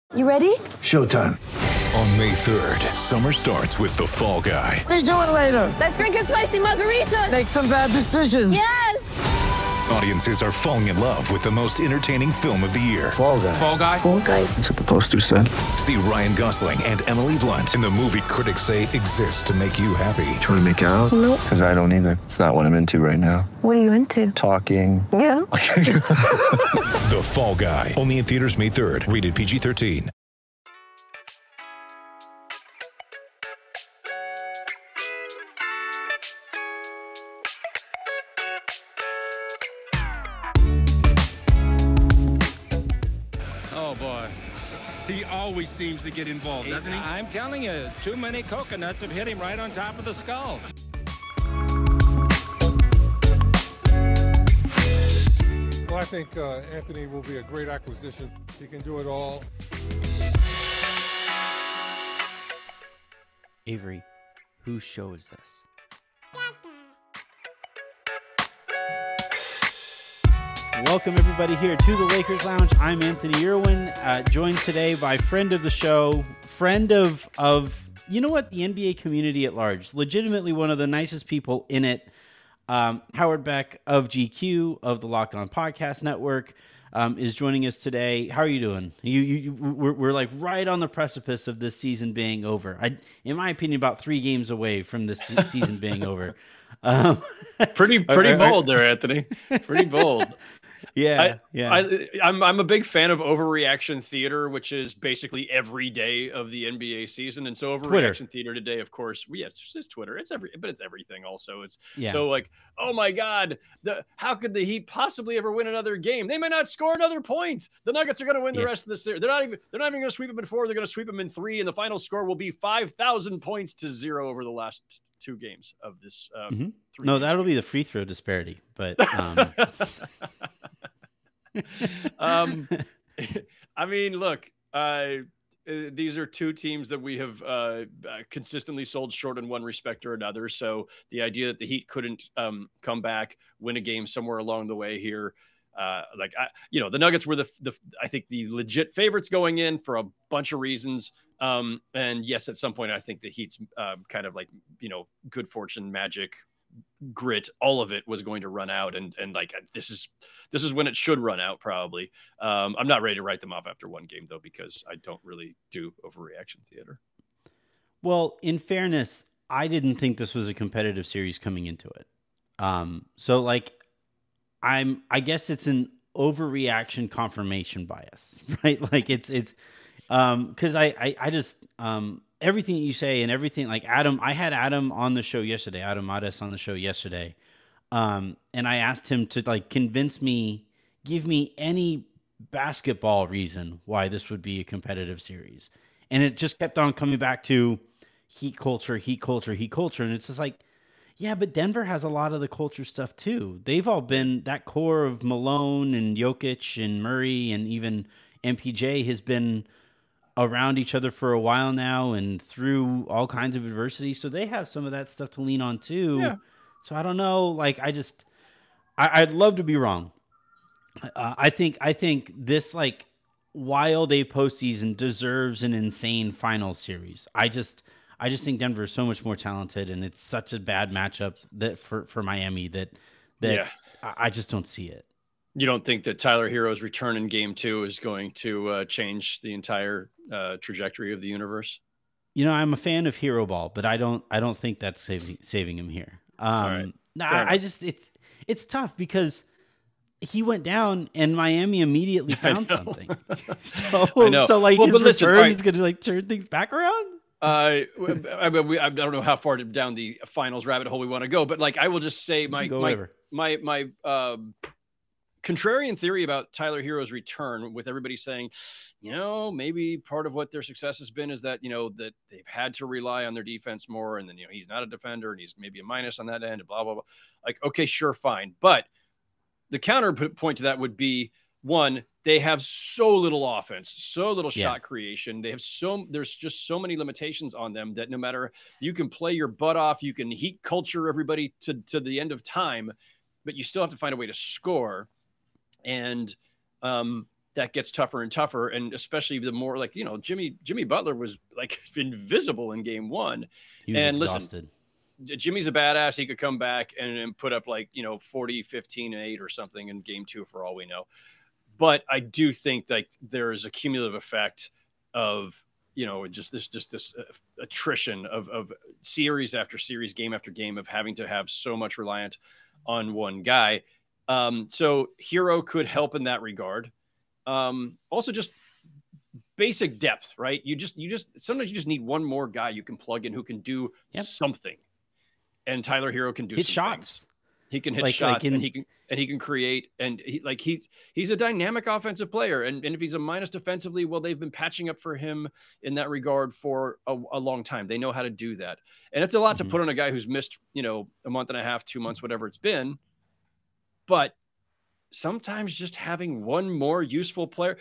You ready? Showtime. On May 3rd, summer starts with The Fall Guy. Let's do it later. Let's drink a spicy margarita. Make some bad decisions. Yes! Audiences are falling in love with the most entertaining film of the year. Fall Guy. Fall Guy? Fall guy. That's what the poster said. See Ryan Gosling and Emily Blunt in the movie critics say exists to make you happy. Trying to make it out? Nope. Because I don't either. It's not what I'm into right now. What are you into? Talking. Yeah. The Fall Guy. Only in theaters May 3rd. Rated PG-13. Oh, boy. He always seems to get involved, doesn't he? I'm telling you, too many coconuts have hit him right on top of the skull. Well, I think Anthony will be a great acquisition. He can do it all. Avery, whose show is this? Welcome everybody here to the Lakers Lounge. I'm Anthony Irwin, joined today by friend of the show, friend of you know what, the NBA community at large, legitimately one of the nicest people in it. Howard Beck of GQ of the Locked On Podcast Network is joining us today. How are you doing? We're like right on the precipice of this season being over. In my opinion, about 3 games away from this season being over. Pretty bold there, Anthony. Pretty bold. Yeah, I'm a big fan of overreaction theater, which is basically every day of the NBA season. And so overreaction theater today, of course, it's just Twitter. It's everything also. So like, oh my God, how could the Heat possibly ever win another game? They may not score another point. The Nuggets are going to win the rest of the series. They're not even going to sweep them in 4. They're going to sweep them in 3, and the final score will be 5,000 points to 0 over the last 2 games of this. 3 No, that'll be the free throw disparity, but. I mean, look, these are 2 teams that we have consistently sold short in one respect or another. So the idea that the Heat couldn't come back, win a game somewhere along the way here, the Nuggets were I think the legit favorites going in for a bunch of reasons. And yes, at some point, I think the Heat's kind of like, good fortune, magic, grit, all of it was going to run out, and like this is when it should run out probably. I'm not ready to write them off after 1 game though, because I don't really do overreaction theater. Well, in fairness, I didn't think this was a competitive series coming into it. So like I guess it's an overreaction confirmation bias, right? Like it's because I just everything you say and everything, like I had Adam on the show yesterday, Adam Madas on the show yesterday. And I asked him to like give me any basketball reason why this would be a competitive series. And it just kept on coming back to Heat culture. And it's just like, yeah, but Denver has a lot of the culture stuff too. They've all been, that core of Malone and Jokic and Murray and even MPJ has been around each other for a while now and through all kinds of adversity. So they have some of that stuff to lean on too. Yeah. So I don't know. Like I'd love to be wrong. I think this like wild a postseason deserves an insane final series. I just think Denver is so much more talented, and it's such a bad matchup that for Miami that I just don't see it. You don't think that Tyler Hero's return in Game 2 is going to change the entire trajectory of the universe? I'm a fan of Hero Ball, but I don't think that's saving him here. All right. I just it's tough because he went down and Miami immediately found something. So like his return is going to like turn things back around. I don't know how far down the finals rabbit hole we want to go, but like I will just say my contrarian theory about Tyler Hero's return, with everybody saying, maybe part of what their success has been is that, that they've had to rely on their defense more. And then, he's not a defender and he's maybe a minus on that end and blah, blah, blah. Like, okay, sure. Fine. But the counterpoint to that would be, one, they have so little offense, so little shot creation. There's just so many limitations on them that no matter, you can play your butt off, you can heat culture everybody to the end of time, but you still have to find a way to score. And that gets tougher and tougher. And especially the more like, Jimmy Butler was like invisible in game 1. He was Listen, exhausted. Jimmy's a badass. He could come back and put up like, 40, 15, and 8 or something in game 2 for all we know. But I do think like there is a cumulative effect of, just this attrition of series after series, game after game, of having to have so much reliant on one guy. So Hero could help in that regard. Also just basic depth, right? Sometimes you just need one more guy you can plug in who can do something. And Tyler Hero can do hit some shots. Things. He can hit shots and he can create, and he's a dynamic offensive player. And if he's a minus defensively, well, they've been patching up for him in that regard for a long time. They know how to do that. And it's a lot to put on a guy who's missed, a month and a half, 2 months, whatever it's been. But sometimes just having one more useful player,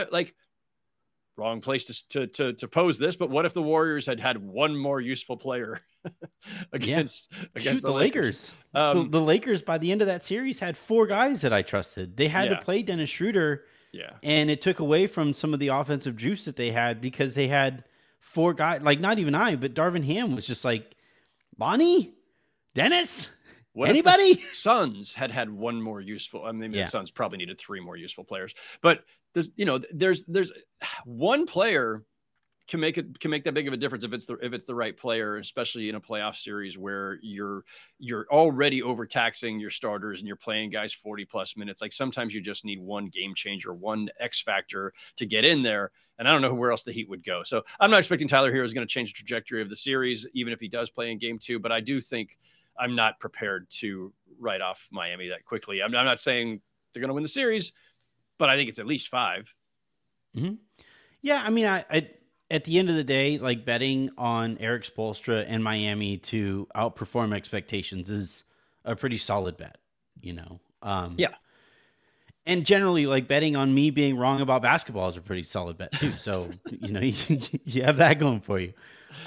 wrong place to pose this, but what if the Warriors had one more useful player against the Lakers? The Lakers by the end of that series had 4 guys that I trusted. They had to play Dennis Schroeder, and it took away from some of the offensive juice that they had because they had 4 guys. Like not even but Darvin Ham was just like, Bonnie, Dennis. Anybody? If the Suns had one more useful. I mean, the Suns probably needed 3 more useful players, but there's one player can make that big of a difference if it's the right player, especially in a playoff series where you're already overtaxing your starters and you're playing guys 40 plus minutes. Like sometimes you just need one game changer, one X factor to get in there. And I don't know where else the Heat would go. So I'm not expecting Tyler Hero is going to change the trajectory of the series, even if he does play in game 2. But I do think I'm not prepared to write off Miami that quickly. I'm not saying they're going to win the series, but I think it's at least 5. Mm-hmm. Yeah, I mean, I at the end of the day, like betting on Eric Spoelstra and Miami to outperform expectations is a pretty solid bet, Yeah. And generally, like betting on me being wrong about basketball is a pretty solid bet too. So, you have that going for you.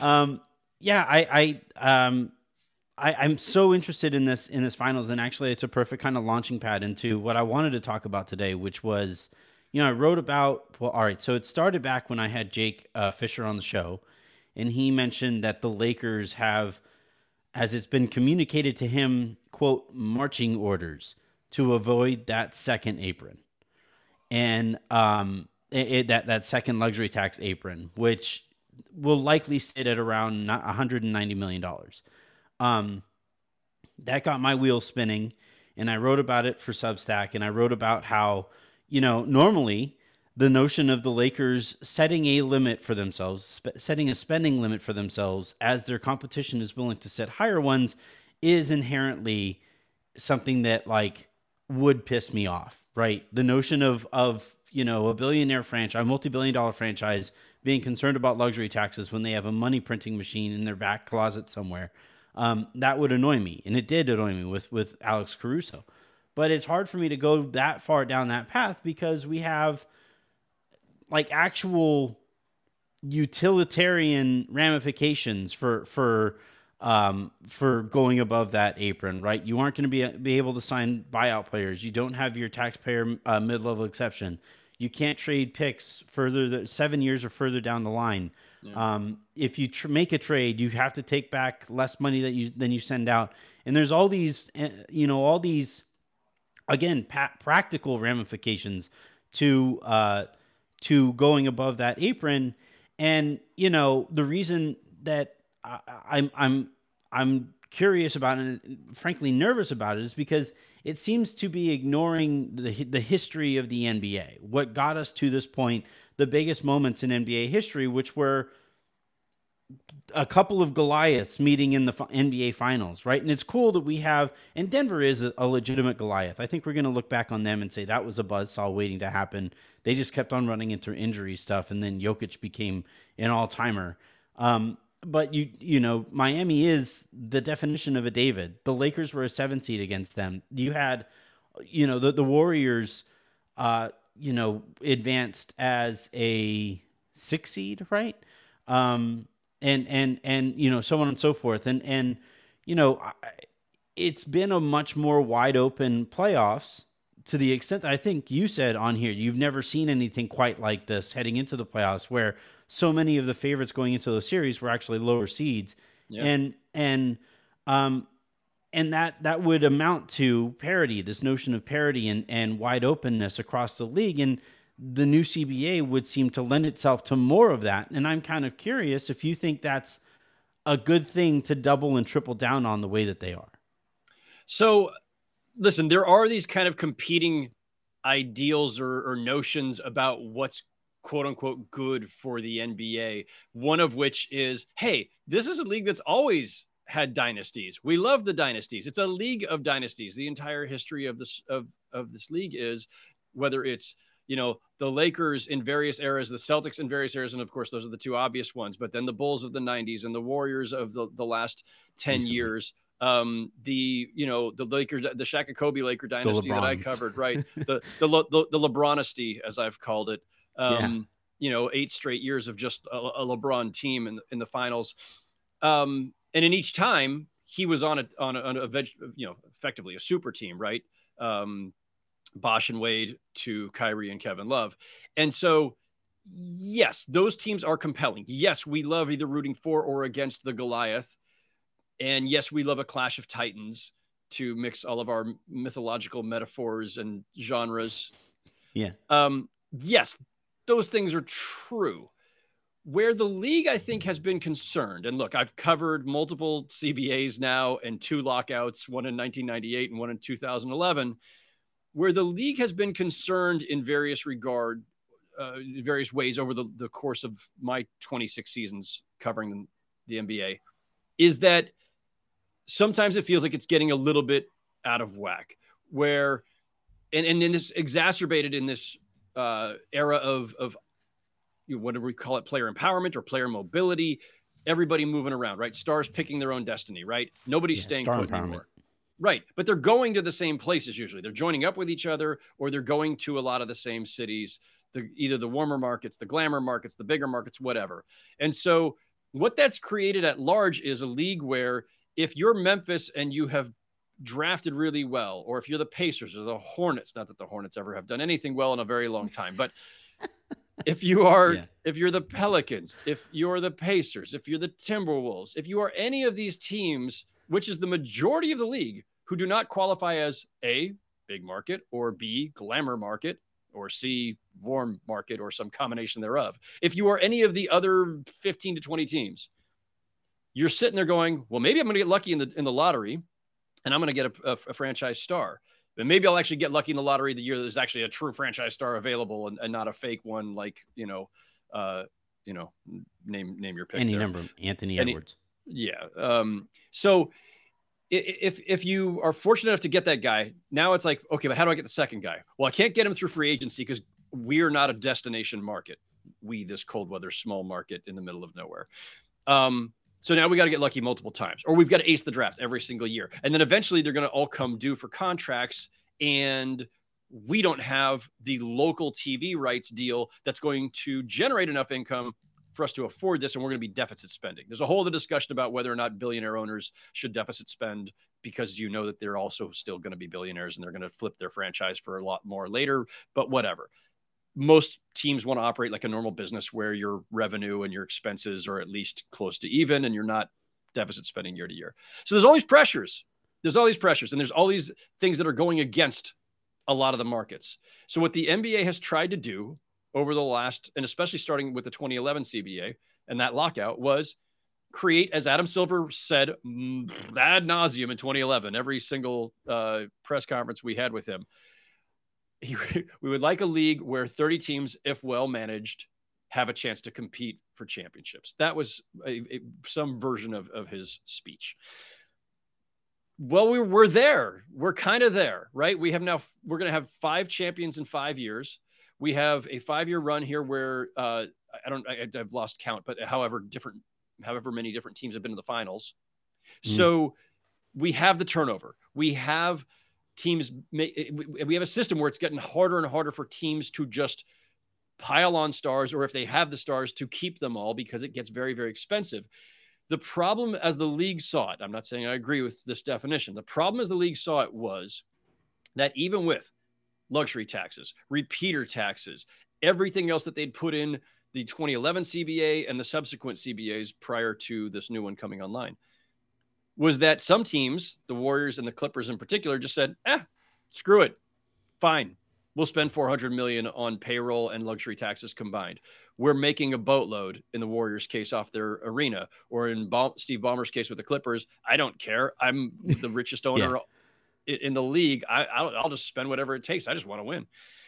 I'm so interested in this finals, and actually it's a perfect kind of launching pad into what I wanted to talk about today, which was, I wrote about, all right, so it started back when I had Jake Fisher on the show, and he mentioned that the Lakers have, as it's been communicated to him, quote, marching orders to avoid that second apron. And that second luxury tax apron, which will likely sit at around $190 million. That got my wheels spinning, and I wrote about it for Substack, and I wrote about how, normally the notion of the Lakers setting a limit for themselves, setting a spending limit for themselves as their competition is willing to set higher ones is inherently something that like would piss me off, right? The notion of a billionaire franchise, a multi-billion-dollar franchise being concerned about luxury taxes when they have a money printing machine in their back closet somewhere. That would annoy me. And it did annoy me with Alex Caruso. But it's hard for me to go that far down that path because we have like actual utilitarian ramifications for going above that apron, right? You aren't going to be able to sign buyout players. You don't have your taxpayer mid-level exception. You can't trade picks further 7 years or further down the line. Yeah. If you make a trade, you have to take back less money than you send out. And there's all these, again, practical ramifications to going above that apron. And the reason that I'm curious about it and frankly nervous about it is because it seems to be ignoring the history of the NBA. What got us to this point, the biggest moments in NBA history, which were a couple of Goliaths meeting in the NBA Finals, right? And it's cool that we have, and Denver is a legitimate Goliath. I think we're going to look back on them and say that was a buzzsaw waiting to happen. They just kept on running into injury stuff, and then Jokic became an all-timer. But Miami is the definition of a David. The Lakers were a 7 seed against them. You had, the Warriors, advanced as a 6 seed, right? And so on and so forth. And it's been a much more wide open playoffs to the extent that I think you said on here, you've never seen anything quite like this heading into the playoffs, where so many of the favorites going into those series were actually lower seeds. Yeah. And that would amount to parity, this notion of parity and wide openness across the league. And the new CBA would seem to lend itself to more of that. And I'm kind of curious if you think that's a good thing to double and triple down on the way that they are. So listen, there are these kind of competing ideals or notions about what's quote unquote good for the NBA. One of which is, hey, this is a league that's always had dynasties. We love the dynasties. It's a league of dynasties. The entire history of this league is, whether it's, you know, the Lakers in various eras, the Celtics in various eras, and of course those are the two obvious ones, but then the Bulls of the 90s and the Warriors of the last 10 years. The Lakers, the Shaq and Kobe Laker dynasty that I covered, right? the LeBronisty, as I've called it. 8 straight years of just a LeBron team in the finals. And in each time he was on effectively a super team, right? Bosh and Wade to Kyrie and Kevin Love. And so, yes, those teams are compelling. Yes, we love either rooting for or against the Goliath. And yes, we love a clash of titans, to mix all of our mythological metaphors and genres. Yeah. Yes, those things are true. Where the league, I think, has been concerned, and look, I've covered multiple CBAs now and 2 lockouts, one in 1998 and one in 2011, where the league has been concerned in various ways over the course of my 26 seasons covering the NBA, is that sometimes it feels like it's getting a little bit out of whack, where, and this exacerbated in this era of what do we call it? Player empowerment or player mobility, everybody moving around, right? Stars picking their own destiny, right? Nobody's staying put anymore. Right. But they're going to the same places. Usually they're joining up with each other, or they're going to a lot of the same cities, either the warmer markets, the glamour markets, the bigger markets, whatever. And so what that's created at large is a league where if you're Memphis and you have drafted really well, or if you're the Pacers or the Hornets, not that the Hornets ever have done anything well in a very long time, but if you are, if you're the Pelicans, if you're the Pacers, if you're the Timberwolves, if you are any of these teams, which is the majority of the league, who do not qualify as A, big market, or B, glamour market, or C, warm market, or some combination thereof. If you are any of the other 15 to 20 teams, you're sitting there going, well, maybe I'm going to get lucky in the lottery, and I'm going to get a franchise star. But maybe I'll actually get lucky in the lottery the year there's actually a true franchise star available, and not a fake one, like, name your pick. Any number, Anthony Edwards. Yeah. So if you are fortunate enough to get that guy, now it's like, okay, but how do I get the second guy? Well, I can't get him through free agency because we're not a destination market. This cold weather, small market in the middle of nowhere. So now we got to get lucky multiple times, or we've got to ace the draft every single year. And then eventually they're going to all come due for contracts, and we don't have the local TV rights deal that's going to generate enough income for us to afford this, and we're going to be deficit spending. There's a whole other discussion about whether or not billionaire owners should deficit spend, because you know that they're also still going to be billionaires and they're going to flip their franchise for a lot more later, but whatever. Most teams want to operate like a normal business where your revenue and your expenses are at least close to even, and you're not deficit spending year to year. So there's all these pressures. And there's all these things that are going against a lot of the markets. So what the NBA has tried to do over the last, and especially starting with the 2011 CBA and that lockout, was create, as Adam Silver said ad nauseum in 2011, every single press conference we had with him, we would like a league where 30 teams, if well managed, have a chance to compete for championships. That was some version of his speech. Well, we're there. We're kind of there, right? We're going to have 5 champions in 5 years. We have a 5-year run here where I've lost count, but however many different teams have been in the finals. So we have the turnover. We have teams, we have a system where it's getting harder and harder for teams to just pile on stars, or if they have the stars, to keep them all, because it gets very, very expensive. The problem, as the league saw it, I'm not saying I agree with this definition. The problem as the league saw it was that even with luxury taxes, repeater taxes, everything else that they'd put in the 2011 CBA and the subsequent CBAs prior to this new one coming online, was that some teams, the Warriors and the Clippers in particular, just said, screw it. Fine. We'll spend $400 million on payroll and luxury taxes combined. We're making a boatload in the Warriors case off their arena, or in Steve Ballmer's case with the Clippers. I don't care. I'm the richest owner in the league. I'll just spend whatever it takes. I just want to win.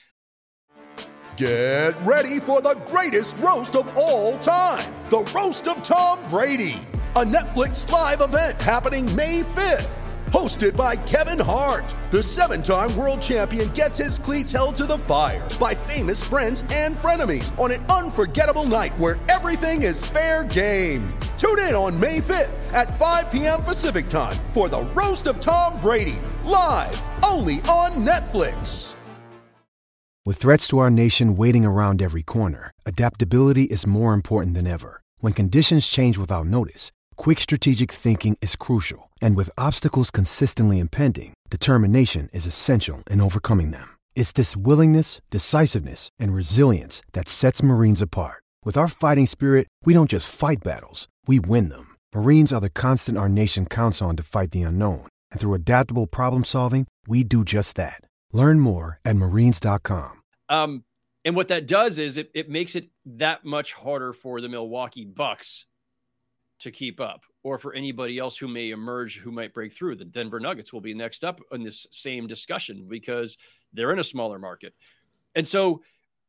Get ready for the greatest roast of all time. The Roast of Tom Brady. A Netflix live event happening May 5th. Hosted by Kevin Hart, the 7-time world champion gets his cleats held to the fire by famous friends and frenemies on an unforgettable night where everything is fair game. Tune in on May 5th at 5 p.m. Pacific time for the Roast of Tom Brady, live only on Netflix. With threats to our nation waiting around every corner, adaptability is more important than ever. When conditions change without notice, quick strategic thinking is crucial. And with obstacles consistently impending, determination is essential in overcoming them. It's this willingness, decisiveness, and resilience that sets Marines apart. With our fighting spirit, we don't just fight battles, we win them. Marines are the constant our nation counts on to fight the unknown. And through adaptable problem solving, we do just that. Learn more at marines.com. And what that does is it makes it that much harder for the Milwaukee Bucks to keep up, or for anybody else who may emerge, who might break through. The Denver Nuggets will be next up in this same discussion because they're in a smaller market. And so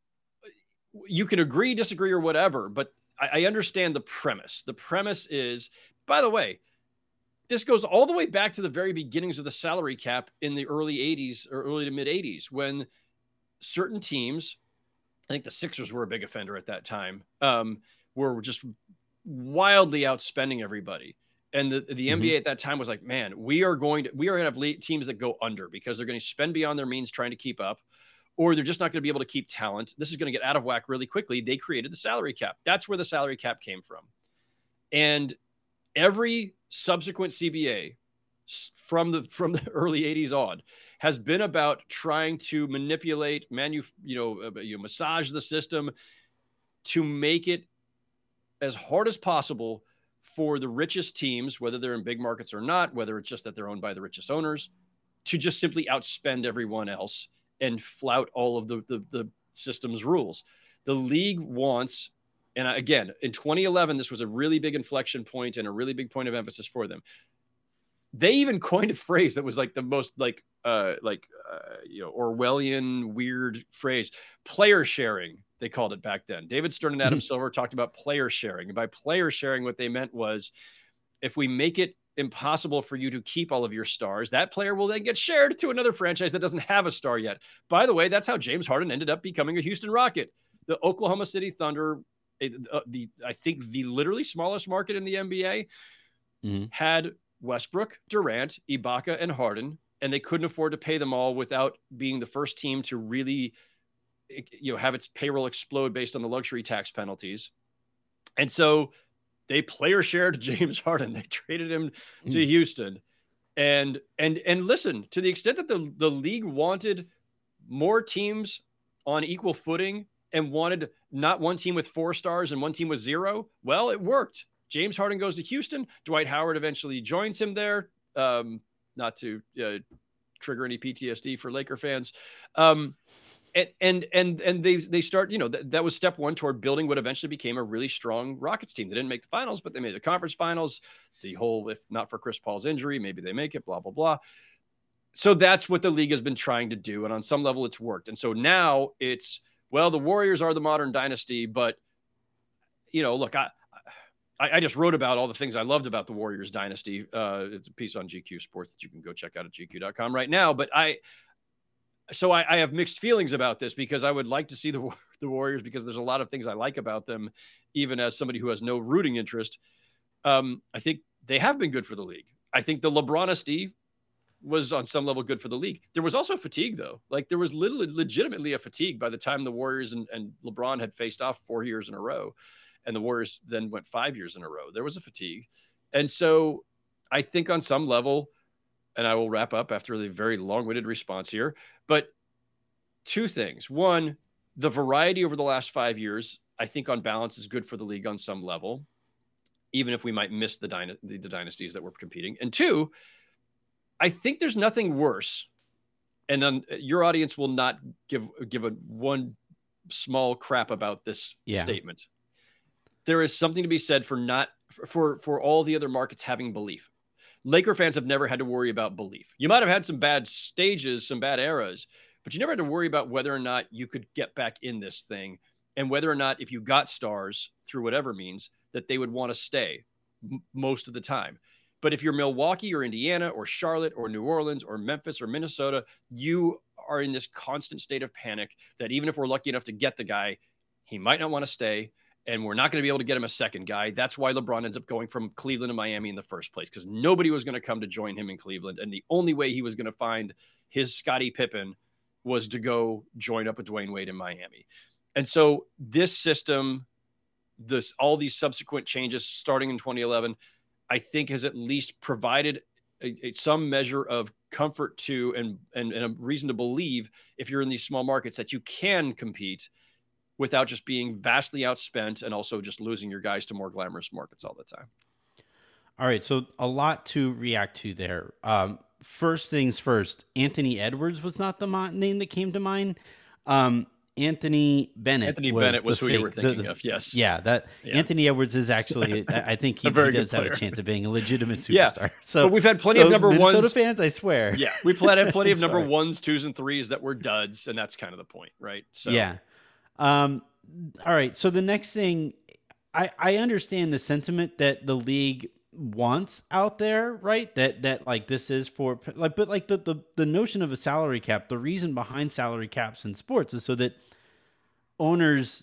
you can agree, disagree, or whatever, but I understand the premise. The premise is, by the way, this goes all the way back to the very beginnings of the salary cap in the early 80s or early to mid 80s, when certain teams, I think the Sixers were a big offender at that time, were just wildly outspending everybody. And the NBA at that time was like, man, we are going to have teams that go under because they're going to spend beyond their means trying to keep up, or they're just not going to be able to keep talent. This is going to get out of whack really quickly. They created the salary cap. That's where the salary cap came from. And every subsequent CBA from the early 80s on has been about trying to manipulate, massage the system to make it as hard as possible for the richest teams, whether they're in big markets or not, whether it's just that they're owned by the richest owners, to just simply outspend everyone else and flout all of the system's rules. The league wants, and again, in 2011, this was a really big inflection point and a really big point of emphasis for them. They even coined a phrase that was like the most Orwellian weird phrase, player sharing. They called it back then. David Stern and Adam Silver talked about player sharing. And by player sharing, what they meant was, if we make it impossible for you to keep all of your stars, that player will then get shared to another franchise that doesn't have a star yet. By the way, that's how James Harden ended up becoming a Houston Rocket. The Oklahoma City Thunder, I think the literally smallest market in the NBA, had Westbrook, Durant, Ibaka, and Harden, and they couldn't afford to pay them all without being the first team to really have its payroll explode based on the luxury tax penalties. And so they player shared James Harden. They traded him to Houston. And listen, to the extent that the league wanted more teams on equal footing and wanted not one team with 4 stars and one team with 0, well, it worked. James Harden goes to Houston. Dwight Howard eventually joins him there. Not to trigger any PTSD for Laker fans. And they start, that was step one toward building what eventually became a really strong Rockets team. They didn't make the finals, but they made the conference finals. The whole, if not for Chris Paul's injury, maybe they make it, blah, blah, blah. So that's what the league has been trying to do. And on some level it's worked. And so now it's, well, the Warriors are the modern dynasty, but look, I just wrote about all the things I loved about the Warriors dynasty. It's a piece on GQ Sports that you can go check out at GQ.com right now. But I have mixed feelings about this, because I would like to see the Warriors, because there's a lot of things I like about them, even as somebody who has no rooting interest. I think they have been good for the league. I think the LeBronisty was on some level good for the league. There was also fatigue, though. Like, there was legitimately a fatigue by the time the Warriors and LeBron had faced off 4 years in a row. And the Warriors then went 5 years in a row. There was a fatigue. And so I think on some level, and I will wrap up after the very long-winded response here, but two things. One, the variety over the last 5 years, I think on balance is good for the league on some level, even if we might miss the dynasties that we're competing. And two, I think there's nothing worse. And then your audience will not give a one small crap about this statement. There is something to be said for all the other markets having belief. Laker fans have never had to worry about belief. You might have had some bad stages, some bad eras, but you never had to worry about whether or not you could get back in this thing and whether or not if you got stars through whatever means that they would want to stay most of the time. But if you're Milwaukee or Indiana or Charlotte or New Orleans or Memphis or Minnesota, you are in this constant state of panic that even if we're lucky enough to get the guy, he might not want to stay. And we're not going to be able to get him a second guy. That's why LeBron ends up going from Cleveland to Miami in the first place, because nobody was going to come to join him in Cleveland. And the only way he was going to find his Scottie Pippen was to go join up with Dwayne Wade in Miami. And so this system, all these subsequent changes starting in 2011, I think has at least provided some measure of comfort to and a reason to believe if you're in these small markets that you can compete without just being vastly outspent and also just losing your guys to more glamorous markets all the time. All right, so a lot to react to there. First things first, Anthony Edwards was not the name that came to mind. Anthony Bennett was who you were thinking of, yes. Yeah, Anthony Edwards is actually, I think he does have a chance of being a legitimate superstar. Yeah. So, but we've had plenty of number Minnesota ones. fans, I swear. Yeah, we've had plenty of number ones, twos, and threes that were duds, and that's kind of the point, right? So yeah. All right. So the next thing, I understand the sentiment that the league wants out there, right? That like this is for like, but like the notion of a salary cap, the reason behind salary caps in sports is so that owners,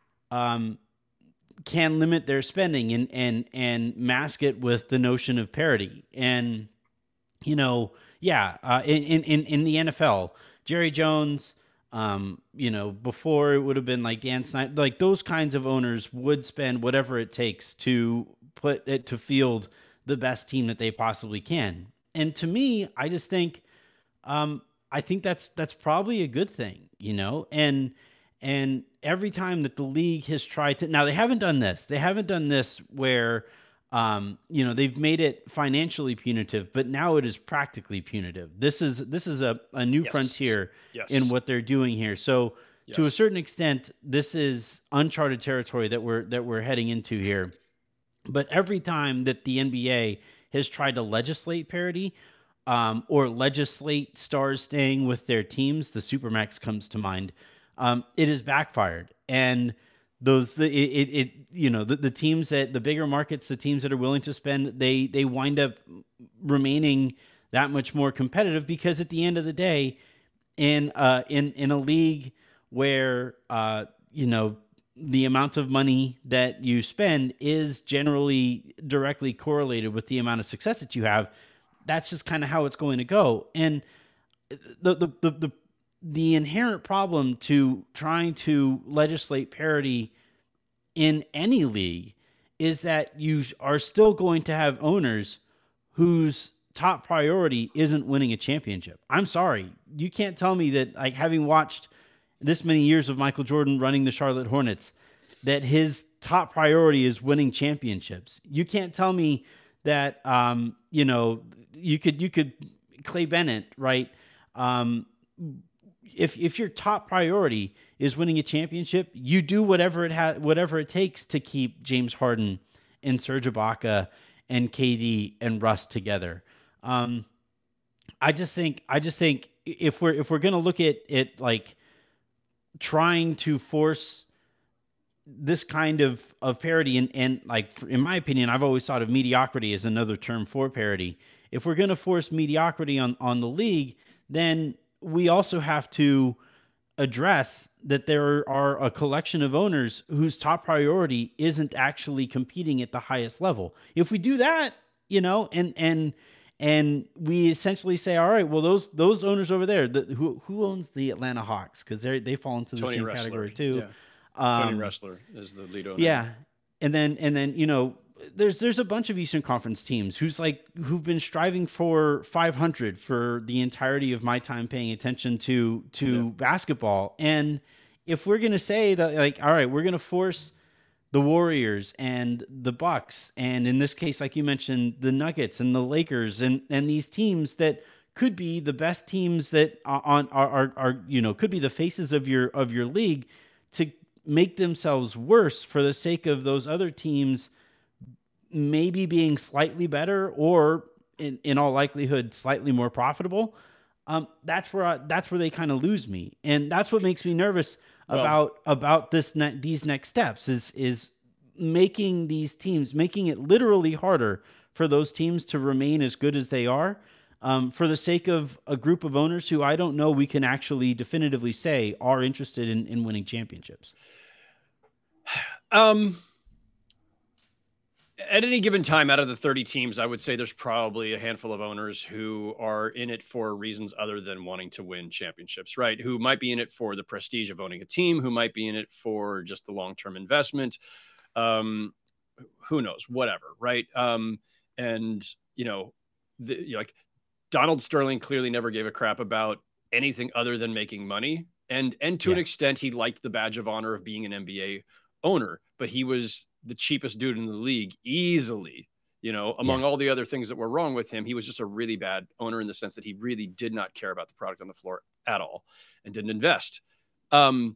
can limit their spending and mask it with the notion of parity. And, in the NFL, Jerry Jones, before it would have been like Dan Snyder, like those kinds of owners would spend whatever it takes to put it to field the best team that they possibly can. And to me, I just think, I think that's probably a good thing, and every time that the league has tried to, now they haven't done this where, they've made it financially punitive, but now it is practically punitive. This is a new frontier in what they're doing here. So to a certain extent, this is uncharted territory that we're heading into here. But every time that the NBA has tried to legislate parity, or legislate stars staying with their teams, the Supermax comes to mind. It has backfired, and the teams at the bigger markets, the teams that are willing to spend, they wind up remaining that much more competitive, because at the end of the day, in a league where the amount of money that you spend is generally directly correlated with the amount of success that you have, that's just kind of how it's going to go. And the inherent problem to trying to legislate parity in any league is that you are still going to have owners whose top priority isn't winning a championship. I'm sorry. You can't tell me that, like, having watched this many years of Michael Jordan running the Charlotte Hornets, that his top priority is winning championships. You can't tell me that, you could Clay Bennett, right? If your top priority is winning a championship, you do whatever it takes to keep James Harden and Serge Ibaka and KD and Russ together. I just think if we're gonna look at it like trying to force this kind of parity, and like, in my opinion, I've always thought of mediocrity as another term for parity. If we're gonna force mediocrity on the league, then we also have to address that there are a collection of owners whose top priority isn't actually competing at the highest level. If we do that, and we essentially say, all right, well, those owners over there, who owns the Atlanta Hawks? Because they fall into the same category too. Yeah. Tony Ressler is the lead owner. Yeah, and then there's a bunch of Eastern Conference teams who've been striving for 500 for the entirety of my time paying attention to basketball. And if we're going to say that, like, all right, we're going to force the Warriors and the Bucks, and in this case, like you mentioned, the Nuggets and the Lakers and these teams that could be the best teams that are could be the faces of your league, to make themselves worse for the sake of those other teams maybe being slightly better or in all likelihood slightly more profitable. That's where they kind of lose me, and that's what makes me nervous about these next steps is making it literally harder for those teams to remain as good as they are, for the sake of a group of owners who I don't know we can actually definitively say are interested in winning championships. At any given time, out of the 30 teams, I would say there's probably a handful of owners who are in it for reasons other than wanting to win championships, right? Who might be in it for the prestige of owning a team, who might be in it for just the long-term investment. Who knows, whatever, right? And like Donald Sterling clearly never gave a crap about anything other than making money. And to an extent, he liked the badge of honor of being an NBA owner, but he was the cheapest dude in the league easily, among all the other things that were wrong with him. He was just a really bad owner in the sense that he really did not care about the product on the floor at all and didn't invest. And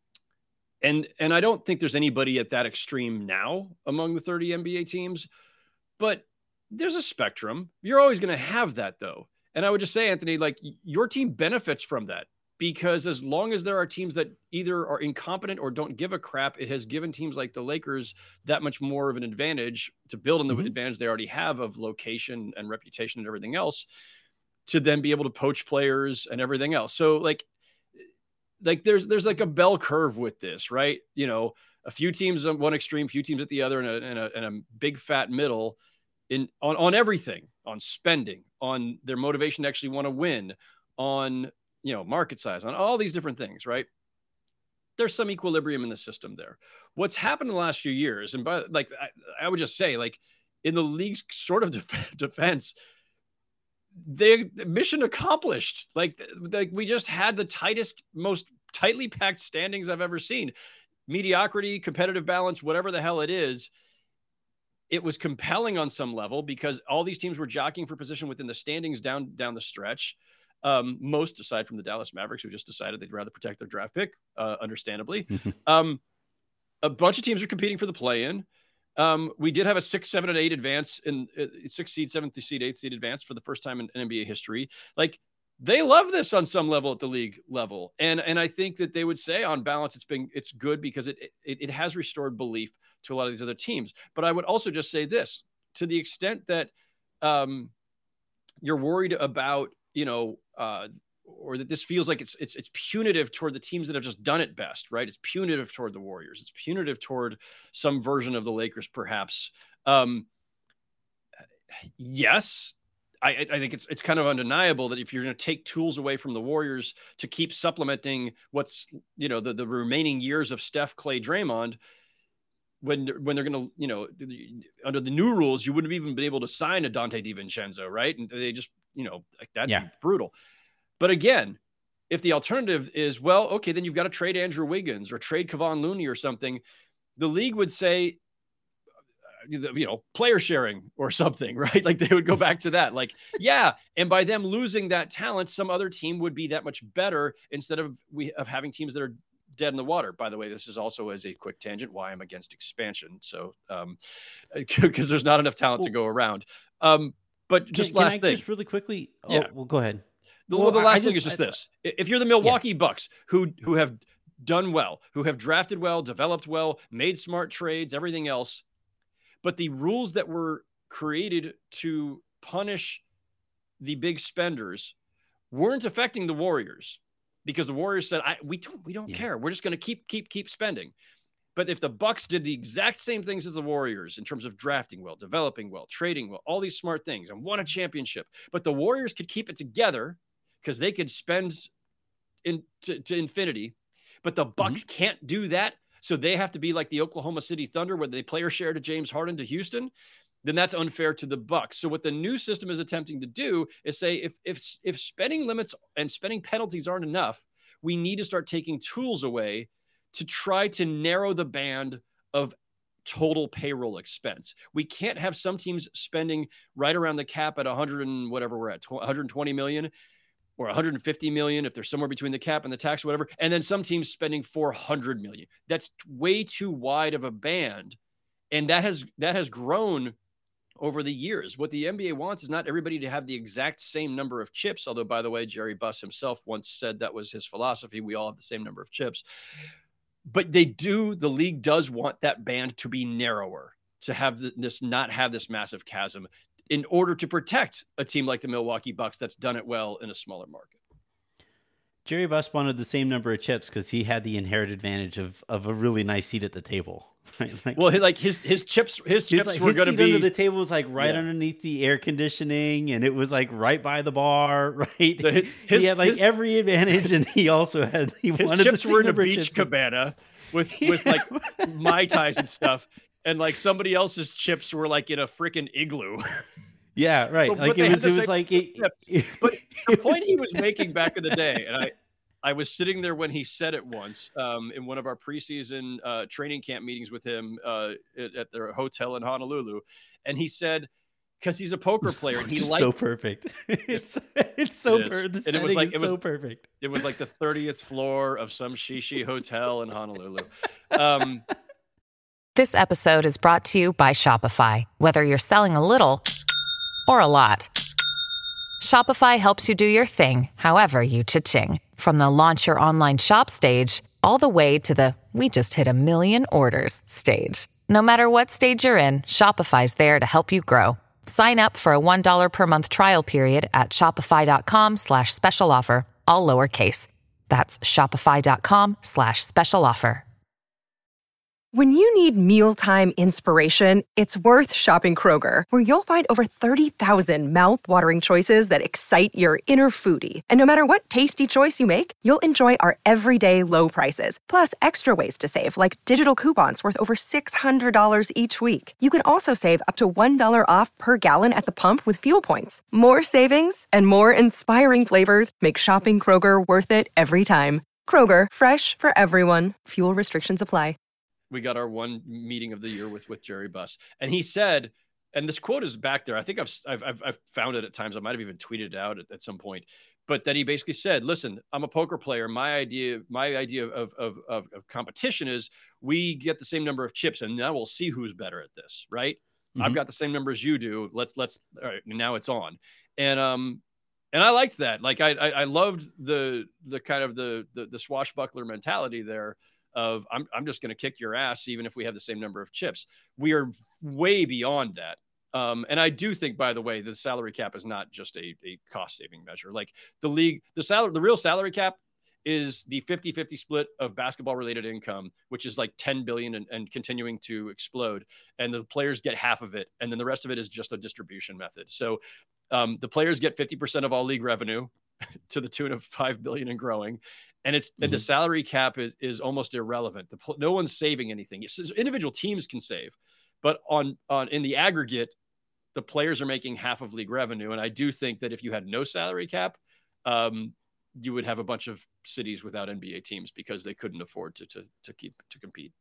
I don't think there's anybody at that extreme now among the 30 NBA teams, but there's a spectrum. You're always going to have that though. And I would just say, Anthony, like, your team benefits from that, because as long as there are teams that either are incompetent or don't give a crap, it has given teams like the Lakers that much more of an advantage to build on the advantage they already have of location and reputation and everything else, to then be able to poach players and everything else. So like there's like a bell curve with this, right? A few teams on one extreme, few teams at the other, and a big fat middle on everything, on spending, on their motivation to actually want to win, on market size, on all these different things, right? There's some equilibrium in the system there. What's happened in the last few years, and I would just say, like, in the league's sort of defense, they mission accomplished. Like we just had the tightest, most tightly packed standings I've ever seen. Mediocrity, competitive balance, whatever the hell it is, it was compelling on some level because all these teams were jockeying for position within the standings down the stretch. Most aside from the Dallas Mavericks, who just decided they'd rather protect their draft pick, understandably. A bunch of teams are competing for the play-in. We did have a 6, 7, and 8 advance in 6th seed, 7th seed, 8th seed advance for the first time in NBA history. Like, they love this on some level at the league level. And I think that they would say on balance, it's good because it has restored belief to a lot of these other teams. But I would also just say this, to the extent that you're worried about, or that this feels like it's punitive toward the teams that have just done it best, right? It's punitive toward the Warriors. It's punitive toward some version of the Lakers, perhaps. Yes, I think it's kind of undeniable that if you're going to take tools away from the Warriors to keep supplementing what's, the remaining years of Steph, Clay, Draymond, when they're going to, under the new rules, you wouldn't have even been able to sign a Dante DiVincenzo, right? And they just, like that'd be brutal. But again, if the alternative is, well, okay, then you've got to trade Andrew Wiggins or trade Kevon Looney or something, the league would say, player sharing or something, right? Like they would go back to that. Like, yeah. And by them losing that talent, some other team would be that much better instead of having teams that are dead in the water. By the way, this is also, as a quick tangent, why I'm against expansion. So, because there's not enough talent to go around. But just last thing, just really quickly. Well, go ahead. The last thing is just this. If you're the Milwaukee Bucks, who have done well, who have drafted well, developed well, made smart trades, everything else, but the rules that were created to punish the big spenders weren't affecting the Warriors, because the Warriors said, we don't care. We're just going to keep spending. But if the Bucks did the exact same things as the Warriors in terms of drafting well, developing well, trading well, all these smart things, and won a championship, but the Warriors could keep it together because they could spend to infinity, but the Bucks can't do that, So they have to be like the Oklahoma City Thunder, where they player share to James Harden to Houston. Then that's unfair to the Bucks. So what the new system is attempting to do is say, if spending limits and spending penalties aren't enough, we need to start taking tools away to try to narrow the band of total payroll expense. We can't have some teams spending right around the cap at 100 and whatever we're at, 120 million or 150 million if they're somewhere between the cap and the tax or whatever, and then some teams spending 400 million. That's way too wide of a band, and that has grown over the years. What the NBA wants is not everybody to have the exact same number of chips, although, by the way, Jerry Buss himself once said that was his philosophy. We all have the same number of chips. But the league does want that band to be narrower, to have not have this massive chasm in order to protect a team like the Milwaukee Bucks that's done it well in a smaller market. Jerry Buss wanted the same number of chips because he had the inherent advantage of a really nice seat at the table. Right? Like, well, like his chips were going to be under the table was like right underneath the air conditioning, and it was like right by the bar. Right, he had like every advantage, and he also had his chips were in a beach cabana with like Mai Tais and stuff, and like somebody else's chips were like in a freaking igloo. Yeah, right. But like it was like but the point he was making back in the day, and I was sitting there when he said it once in one of our preseason training camp meetings with him at their hotel in Honolulu, and he said, because he's a poker player, and he liked so perfect. It's so perfect. And it was like so perfect. It was like the 30th floor of some shishi hotel in Honolulu. This episode is brought to you by Shopify. Whether you're selling a little or a lot, Shopify helps you do your thing, however you cha-ching. From the launch your online shop stage, all the way to the we just hit 1 million orders stage. No matter what stage you're in, Shopify's there to help you grow. Sign up for a $1 per month trial period at shopify.com/special offer, all lowercase. That's shopify.com/special offer. When you need mealtime inspiration, it's worth shopping Kroger, where you'll find over 30,000 mouth-watering choices that excite your inner foodie. And no matter what tasty choice you make, you'll enjoy our everyday low prices, plus extra ways to save, like digital coupons worth over $600 each week. You can also save up to $1 off per gallon at the pump with fuel points. More savings and more inspiring flavors make shopping Kroger worth it every time. Kroger, fresh for everyone. Fuel restrictions apply. We got our one meeting of the year with Jerry Buss, and he said, and this quote is back there. I think I've found it at times. I might have even tweeted it out at some point, but that he basically said, "Listen, I'm a poker player. My idea of competition is we get the same number of chips, and now we'll see who's better at this. Right? Mm-hmm. I've got the same number as you do. Let's all right. Now it's on." And I liked that. Like I loved the kind of the swashbuckler mentality there. Of I'm just going to kick your ass even if we have the same number of chips. We are way beyond that. And I do think, by the way, the salary cap is not just a cost saving measure. Like the real salary cap is the 50-50 split of basketball related income, which is like 10 billion and continuing to explode. And the players get half of it. And then the rest of it is just a distribution method. So the players get 50% of all league revenue to the tune of 5 billion and growing. And and the salary cap is almost irrelevant. No one's saving anything. Individual teams can save, but in the aggregate, the players are making half of league revenue. And I do think that if you had no salary cap, you would have a bunch of cities without NBA teams because they couldn't afford to compete.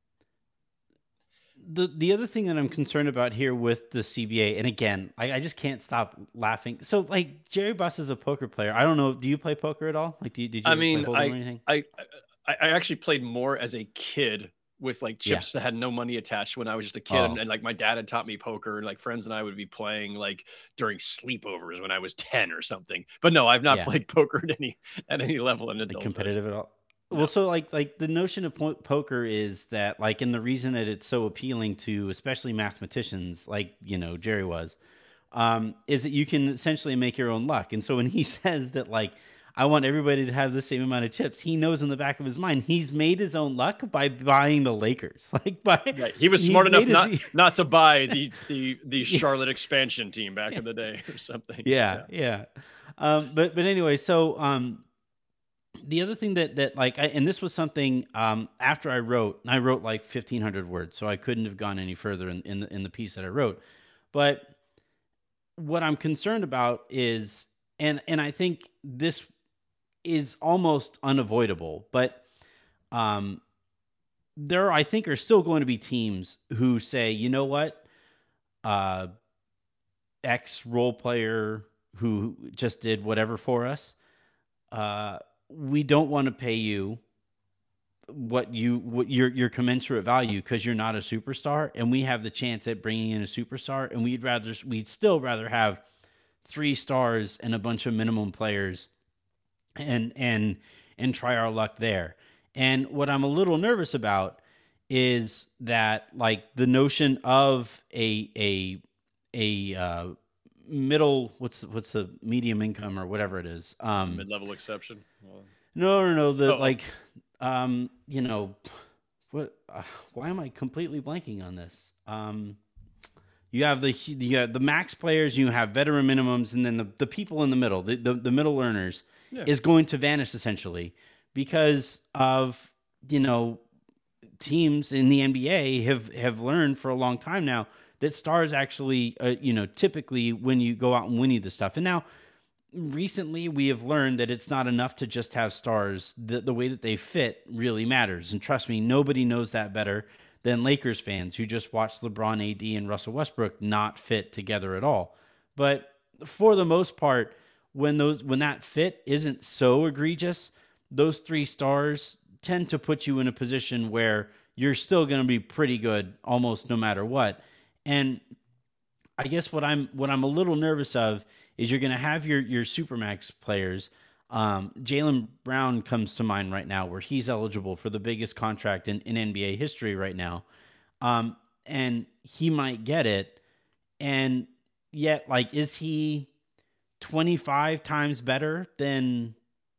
The other thing that I'm concerned about here with the CBA, and again, I just can't stop laughing. So, like, Jerry Buss is a poker player. I don't know. Do you play poker at all? Like, did you? I mean, play Hold'em or anything? I actually played more as a kid with like chips that had no money attached when I was just a kid, and like my dad had taught me poker, and like friends and I would be playing like during sleepovers when I was 10 or something. But no, I've not played poker at any level in adulthood. Like competitive at all. Well, so like the notion of poker is that like, and the reason that it's so appealing to especially mathematicians like, Jerry was, is that you can essentially make your own luck. And so when he says that like, I want everybody to have the same amount of chips, he knows in the back of his mind, he's made his own luck by buying the Lakers. Like he was smart enough not to buy the Charlotte expansion team back in the day or something. Yeah. But anyway, so, the other thing that like, and this was something after I wrote like 1,500 words, so I couldn't have gone any further in the piece that I wrote. But what I'm concerned about is, and I think this is almost unavoidable, but there I think are still going to be teams who say, you know what, X role player who just did whatever for us, we don't want to pay you what your commensurate value because you're not a superstar, and we have the chance at bringing in a superstar, and we'd still rather have 3 stars and a bunch of minimum players and try our luck there. And what I'm a little nervous about is that, like, the notion of a middle, what's the medium income or whatever it is, mid-level exception. No, you know, what? Why am I completely blanking on this? You have the max players, you have veteran minimums, and then the people in the middle, the middle earners, is going to vanish essentially because of, you know, teams in the NBA have learned for a long time now that stars actually, you know, typically when you go out and win you the stuff. And now recently we have learned that it's not enough to just have stars. The way that they fit really matters. And trust me, nobody knows that better than Lakers fans who just watched LeBron, AD, and Russell Westbrook not fit together at all. But for the most part, when that fit isn't so egregious, those 3 stars tend to put you in a position where you're still going to be pretty good almost no matter what. And I guess what I'm a little nervous of is you're going to have your Supermax players. Jaylen Brown comes to mind right now, where he's eligible for the biggest contract in NBA history right now. And he might get it. And yet, like, is he 25 times better than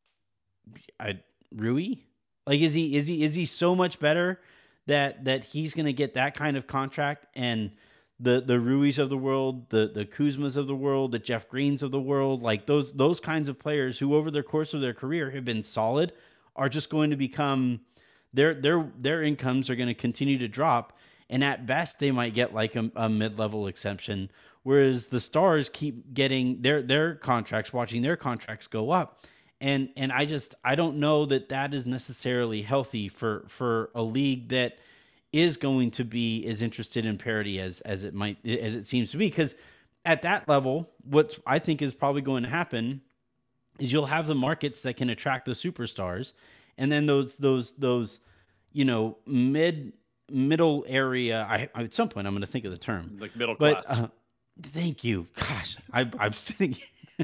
Rui? Like, is he so much better that he's going to get that kind of contract, and the Ruis of the world, the Kuzmas of the world, the Jeff Greens of the world, like those kinds of players who over the course of their career have been solid, are just going to become their incomes are going to continue to drop, and at best they might get like a mid-level exception, whereas the stars keep getting their contracts, watching their contracts go up. And I don't know that is necessarily healthy for a league that is going to be as interested in parity as it seems to be. Because at that level, what I think is probably going to happen is you'll have the markets that can attract the superstars, and then those you know, middle area. At some point I'm going to think of the term, like middle class. But thank you. Gosh, I'm sitting here.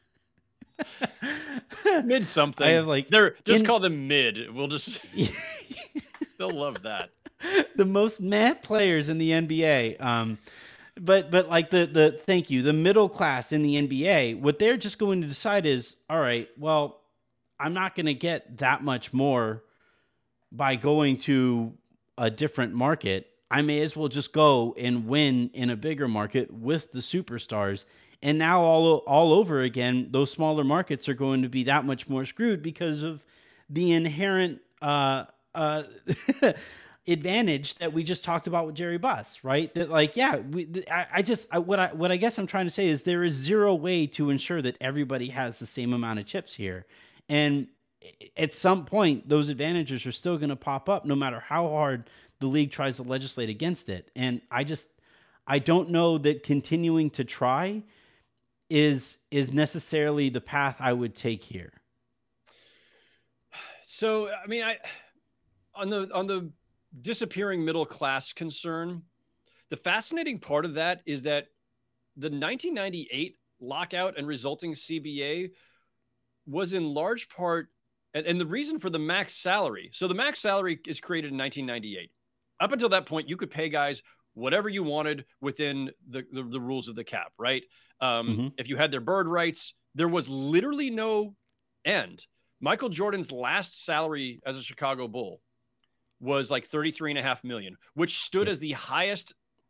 Mid something. I have like call them mid. We'll just they'll love that. The most meh players in the NBA. But like the middle class in the NBA, what they're just going to decide is, all right, well, I'm not going to get that much more by going to a different market. I may as well just go and win in a bigger market with the superstars. And now all over again, those smaller markets are going to be that much more screwed because of the inherent advantage that we just talked about with Jerry Buss, right? That, like, yeah, what I guess I'm trying to say is there is zero way to ensure that everybody has the same amount of chips here. And at some point, those advantages are still going to pop up no matter how hard the league tries to legislate against it. And I don't know that continuing to try is necessarily the path I would take here. So, I mean, on the disappearing middle class concern, the fascinating part of that is that the 1998 lockout and resulting CBA was in large part, and the reason for the max salary. So the max salary is created in 1998. Up until that point, you could pay guys whatever you wanted within the rules of the cap, right? If you had their bird rights, there was literally no end. Michael Jordan's last salary as a Chicago Bull was like $33.5 million, which stood as the highest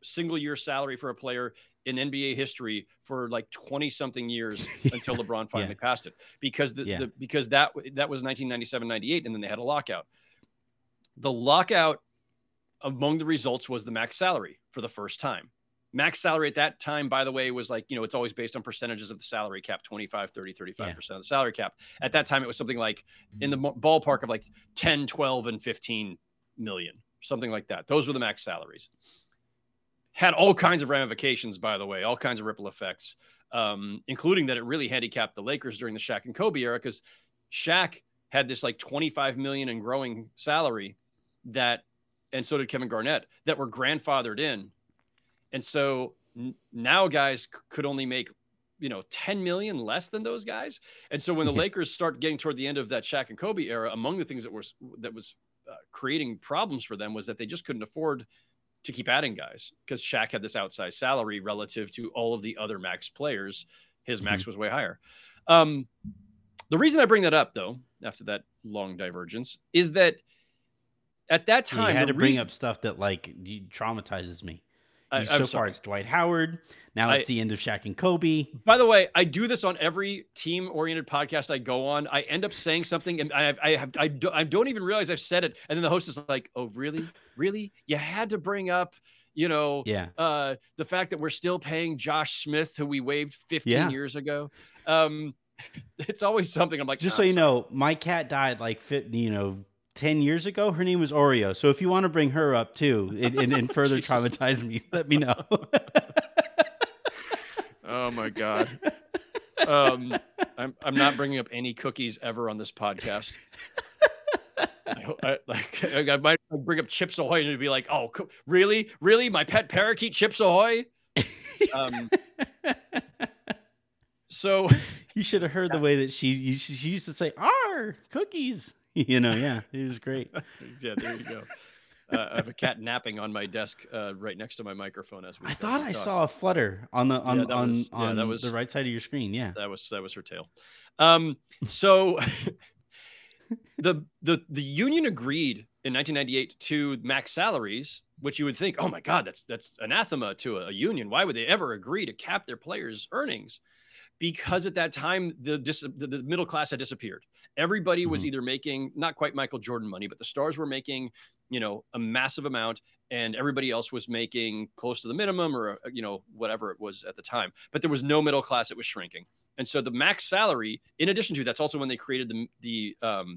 single year salary for a player in NBA history for like 20 something years until LeBron finally passed it, because because that was 1997-98, and then they had a lockout. The lockout, among the results, was the max salary for the first time. Max salary at that time, by the way, was like, it's always based on percentages of the salary cap, 25, 30, 35% of the salary cap. At that time, it was something like in the ballpark of like 10, 12, and 15 million, something like that. Those were the max salaries. Had all kinds of ramifications, by the way, all kinds of ripple effects, including that it really handicapped the Lakers during the Shaq and Kobe era, because Shaq had this like 25 million and growing salary and so did Kevin Garnett, that were grandfathered in. And so now guys could only make, 10 million less than those guys. And so when the Lakers start getting toward the end of that Shaq and Kobe era, among the things that was creating problems for them was that they just couldn't afford to keep adding guys, because Shaq had this outsized salary relative to all of the other max players. His max was way higher. The reason I bring that up, though, after that long divergence, is that at that time, you had to bring up stuff that traumatizes me. So far, it's Dwight Howard. Now it's the end of Shaq and Kobe. By the way, I do this on every team-oriented podcast I go on. I end up saying something, and I don't even realize I've said it. And then the host is like, "Oh, really? Really? You had to bring up, the fact that we're still paying Josh Smith, who we waived 15 years ago." It's always something. I'm like, just so you know, my cat died 10 years ago. Her name was Oreo. So if you want to bring her up too and further traumatize me, let me know. Oh my God. I'm not bringing up any cookies ever on this podcast. I might bring up Chips Ahoy and it'd be like, "Oh, really? Really? My pet parakeet, Chips Ahoy?" So you should have heard the way that she used to say, "R cookies." It was great. Yeah, there you go. I have a cat napping on my desk right next to my microphone as we. I thought I saw a flutter on the the right side of your screen. Yeah, that was her tail. So the union agreed in 1998 to max salaries, which you would think, oh my God, that's anathema to a union. Why would they ever agree to cap their players' earnings? Because at that time, the middle class had disappeared. Everybody was either making not quite Michael Jordan money, but the stars were making, a massive amount, and everybody else was making close to the minimum or, whatever it was at the time. But there was no middle class. It was shrinking. And so the max salary, in addition to, that's also when they created the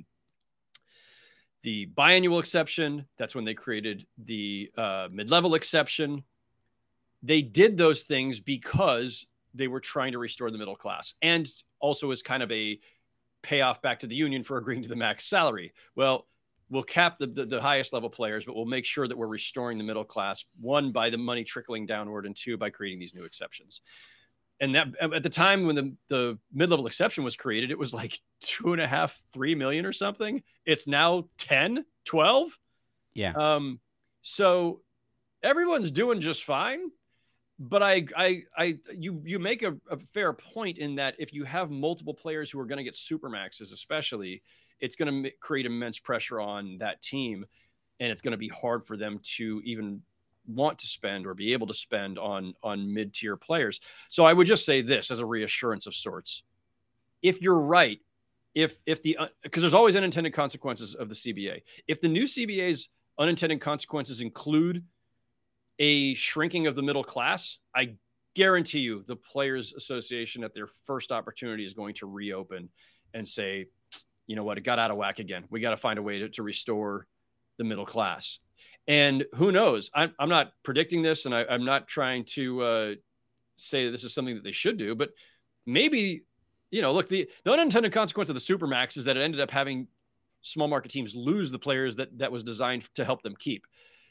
biannual exception. That's when they created the mid-level exception. They did those things because they were trying to restore the middle class, and also as kind of a payoff back to the union for agreeing to the max salary. Well, we'll cap the highest level players, but we'll make sure that we're restoring the middle class, one, by the money trickling downward, and two, by creating these new exceptions. And that at the time when the mid-level exception was created, it was like 2.5, 3 million or something. It's now 10, 12. Yeah. So everyone's doing just fine. But you make a fair point in that if you have multiple players who are going to get supermaxes, especially, it's going to create immense pressure on that team, and it's going to be hard for them to even want to spend or be able to spend on mid-tier players. So I would just say this as a reassurance of sorts: if you're right, because there's always unintended consequences of the CBA. If the new CBA's unintended consequences include a shrinking of the middle class, I guarantee you the Players Association at their first opportunity is going to reopen and say, you know what, it got out of whack again. We got to find a way to restore the middle class. And who knows? I'm not predicting this, and I'm not trying to say that this is something that they should do, but maybe, look, the unintended consequence of the Supermax is that it ended up having small market teams lose the players that was designed to help them keep.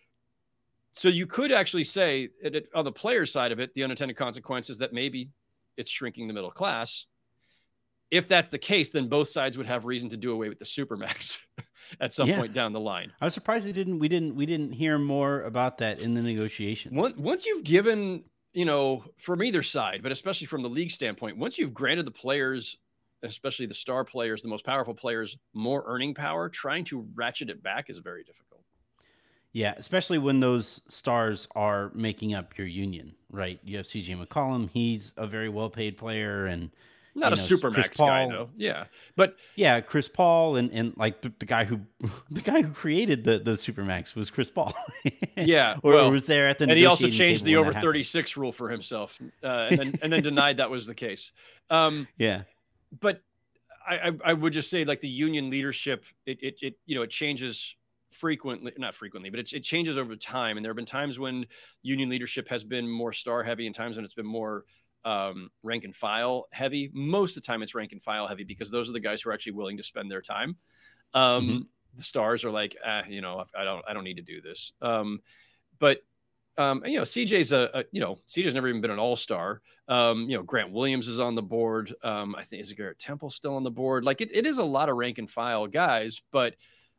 So you could actually say on the player side of it, the unintended consequence is that maybe it's shrinking the middle class. If that's the case, then both sides would have reason to do away with the Supermax at some point down the line. I was surprised we didn't hear more about that in the negotiations. Once you've given, from either side, but especially from the league standpoint, once you've granted the players, especially the star players, the most powerful players, more earning power, trying to ratchet it back is very difficult. Yeah, especially when those stars are making up your union, right? You have CJ McCollum. He's a very well-paid player, and not a supermax guy, though. Yeah, but yeah, Chris Paul and like the guy who created the supermax was Chris Paul. Yeah, or was there at the and he also changed the over 36 rule for himself, and then denied that was the case. Yeah, but I would just say, like, the union leadership, it changes not frequently, but it changes over time. And there have been times when union leadership has been more star heavy and times when it's been more rank and file heavy. Most of the time it's rank and file heavy because those are the guys who are actually willing to spend their time. The stars are like, I don't need to do this. But CJ's CJ's never even been an all-star. Grant Williams is on the board. I think is Garrett Temple still on the board. Like it is a lot of rank and file guys, but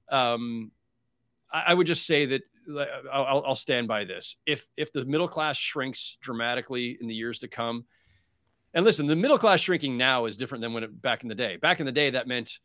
I would just say that I'll stand by this. If the middle class shrinks dramatically in the years to come, and listen, the middle class shrinking now is different than back in the day. Back in the day, that meant,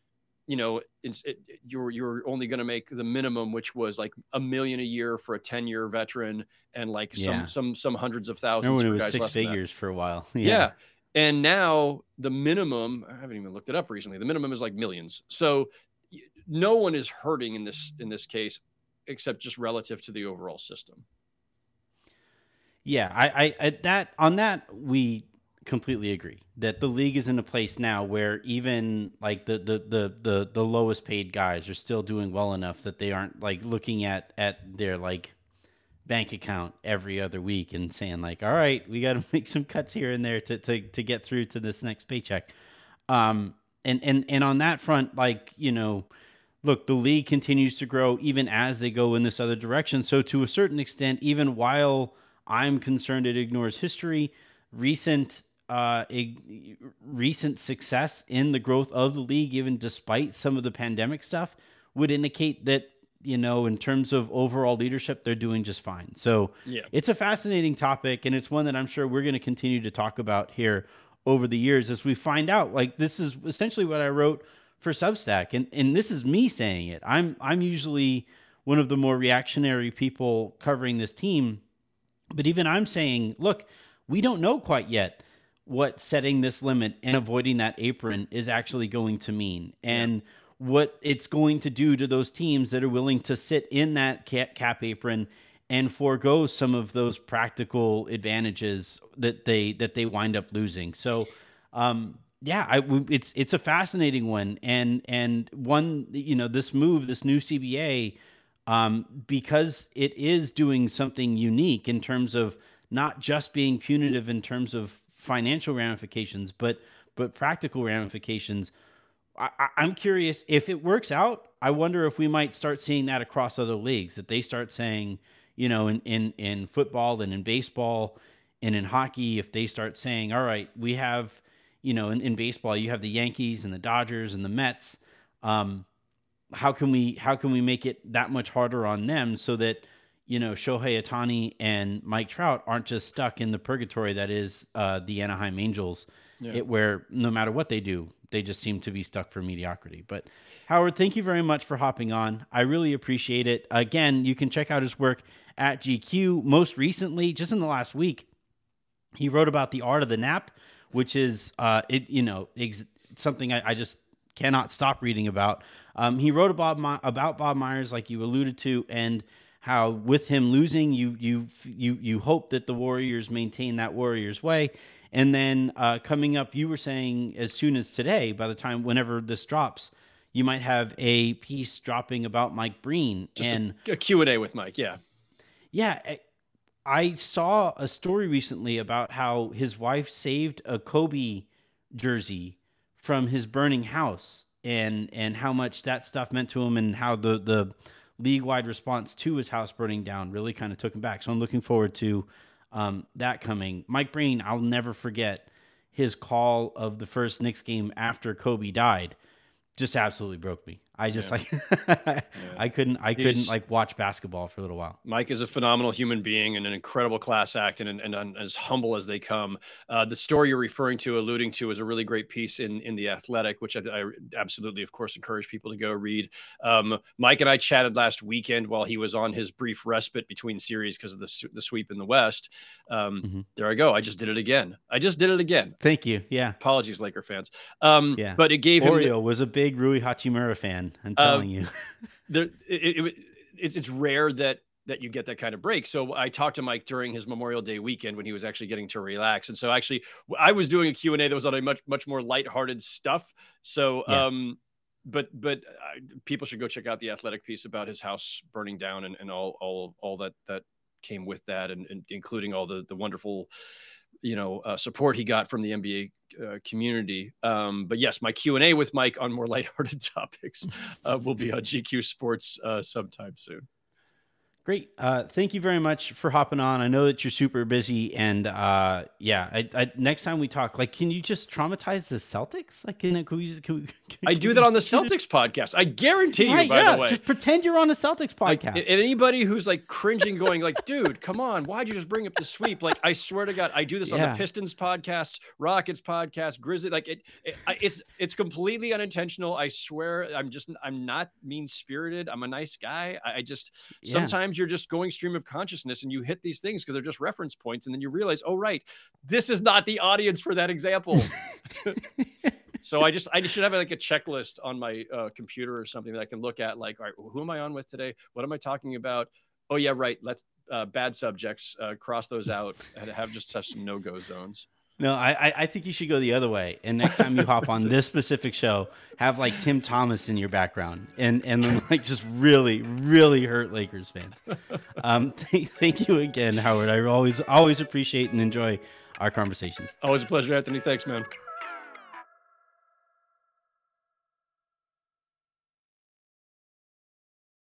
you're only going to make the minimum, which was like $1 million a year for a 10-year veteran, and like some hundreds of thousands. Remember when for it was guys six figures for a while. Yeah. And now the minimum, I haven't even looked it up recently. The minimum is like millions. So no one is hurting in this case, except just relative to the overall system. Yeah, I we completely agree that the league is in a place now where even like the lowest paid guys are still doing well enough that they aren't like looking at their like bank account every other week and saying like, all right, we got to make some cuts here and there to get through to this next paycheck. And on that front, like, look, the league continues to grow even as they go in this other direction. So to a certain extent, even while I'm concerned it ignores history, recent success in the growth of the league, even despite some of the pandemic stuff, would indicate that, in terms of overall leadership, they're doing just fine. So It's a fascinating topic, and it's one that I'm sure we're going to continue to talk about here over the years as we find out. Like, this is essentially what I wrote for Substack, and this is me saying it. I'm usually one of the more reactionary people covering this team, but even I'm saying, look, we don't know quite yet what setting this limit and avoiding that apron is actually going to mean, and what it's going to do to those teams that are willing to sit in that cap apron and forego some of those practical advantages that they wind up losing. So, it's a fascinating one, and one, this move, this new CBA, because it is doing something unique in terms of not just being punitive in terms of financial ramifications, but practical ramifications. I'm curious if it works out. I wonder if we might start seeing that across other leagues, that they start saying, in football and in baseball and in hockey, if they start saying, all right, we have, in baseball, you have the Yankees and the Dodgers and the Mets. How can we make it that much harder on them so that, Shohei Ohtani and Mike Trout aren't just stuck in the purgatory that is the Anaheim Angels, where no matter what they do, they just seem to be stuck for mediocrity. But Howard, thank you very much for hopping on. I really appreciate it. Again, you can check out his work at GQ. Most recently, just in the last week, he wrote about the art of the nap, which is something I just cannot stop reading about. He wrote about Bob Myers, like you alluded to, and how with him losing, you hope that the Warriors maintain that Warriors way. And then coming up, you were saying as soon as today, by the time whenever this drops, you might have a piece dropping about Mike Breen. Just and a Q&A with Mike, yeah. Yeah, I saw a story recently about how his wife saved a Kobe jersey from his burning house, and how much that stuff meant to him, and how the league-wide response to his house burning down really kind of took him back. So I'm looking forward to that coming. Mike Breen, I'll never forget his call of the first Knicks game after Kobe died. just absolutely broke me. I just Yeah. I couldn't He's- like watch basketball for a little while. Mike is a phenomenal human being and an incredible class act and as humble as they come. The story you're referring to, alluding to, is a really great piece in The Athletic, which I absolutely, of course, encourage people to go read. Mike and I chatted last weekend while he was on his brief respite between series because of the sweep in the West. There I go. I just did it again. Thank you. Yeah. Apologies, Laker fans. Yeah. But it gave him Oreo was a big Rui Hachimura fan. I'm telling you. It's rare that you get that kind of break. So I talked to Mike during his Memorial Day weekend when he was actually getting to relax. And so actually I was doing a Q&A that was on a much more lighthearted stuff. So, but people should go check out the Athletic piece about his house burning down and all that came with that. And including all the wonderful, support he got from the NBA community. But yes, my Q&A with Mike on more lighthearted topics will be on GQ Sports sometime soon. Great. Thank you very much for hopping on. I know that you're super busy, and next time we talk, like, can you just traumatize the Celtics? Like, I do that on the Celtics podcast. I guarantee you, by the way. Just pretend you're on a Celtics podcast. And anybody who's like cringing, going like, dude, come on, why'd you just bring up the sweep? Like, I swear to God, I do this on the Pistons podcast, Rockets podcast, Grizzly. Like it's completely unintentional. I swear, I'm not mean spirited. I'm a nice guy. I just sometimes you're just going stream of consciousness and you hit these things because they're just reference points. And then you realize, oh, right, this is not the audience for that example. So I should have like a checklist on my computer or something that I can look at, like, all right, who am I on with today? What am I talking about? Oh yeah, right. Let's bad subjects, cross those out and have some no-go zones. No, I think you should go the other way. And next time you hop on this specific show, have like Tim Thomas in your background and then like just really, really hurt Lakers fans. Thank you again, Howard. I always appreciate and enjoy our conversations. Always a pleasure, Anthony. Thanks, man.